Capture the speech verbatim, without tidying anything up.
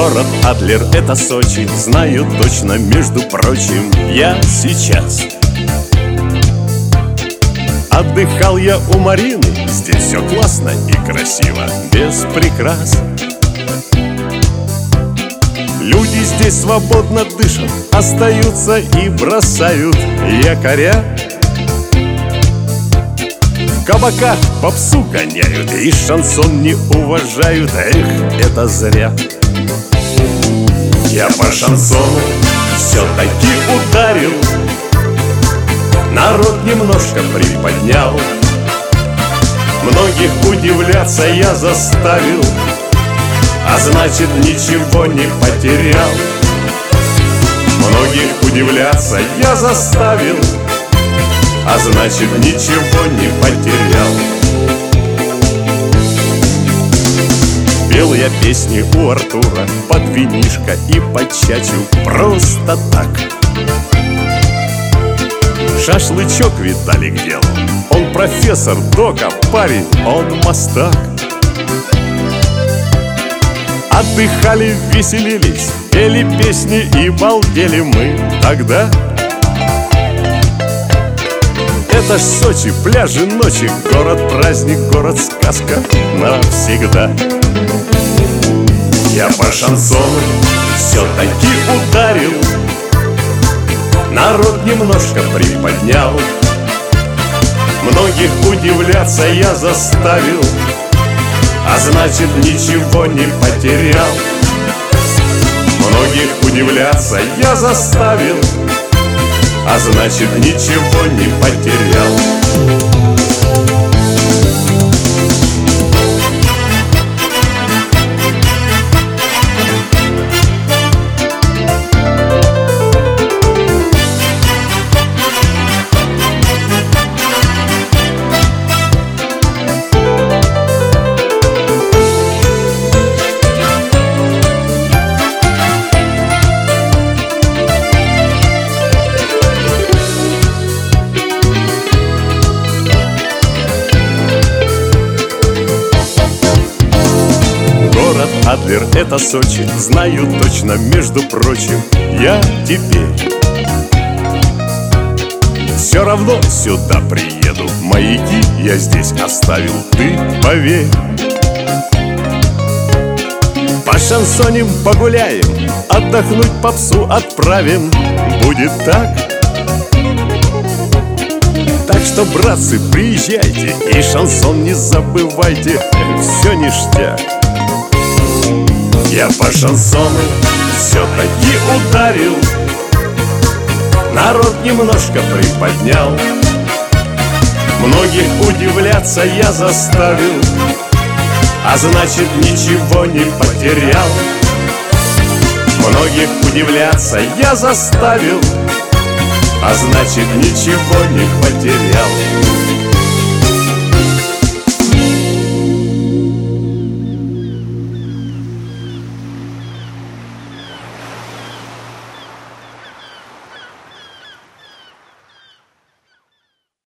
Город Адлер — это Сочи, знаю точно, между прочим. Я сейчас отдыхал я у Марины. Здесь все классно и красиво, без прикрас. Люди здесь свободно дышат, остаются и бросают якоря. В кабаках попсу гоняют и шансон не уважают. Эх, это зря. Я по шансону все-таки ударил, народ немножко приподнял. Многих удивляться я заставил, а значит ничего не потерял. Многих удивляться я заставил, а значит ничего не потерял. Пел я песни у Артура под винишко и под чачу просто так. Шашлычок Виталик делал, он профессор, дока, парень, он мастак. Отдыхали, веселились, пели песни и балдели мы тогда. Это ж Сочи, пляжи, ночи, город-праздник, город-сказка навсегда. Я по шансону все-таки ударил, народ немножко приподнял. Многих удивляться я заставил, а значит ничего не потерял. Многих удивляться я заставил, а значит ничего не потерял. Адлер — это Сочи, знаю точно, между прочим. Я теперь все равно сюда приеду. Маяки я здесь оставил, ты поверь. По шансоням погуляем, отдохнуть попсу отправим. Будет так. Так что, братцы, приезжайте и шансон не забывайте. Все ништяк. Я по шансону все-таки ударил, народ немножко приподнял. Многих удивляться я заставил, а значит ничего не потерял. Многих удивляться я заставил, а значит ничего не потерял.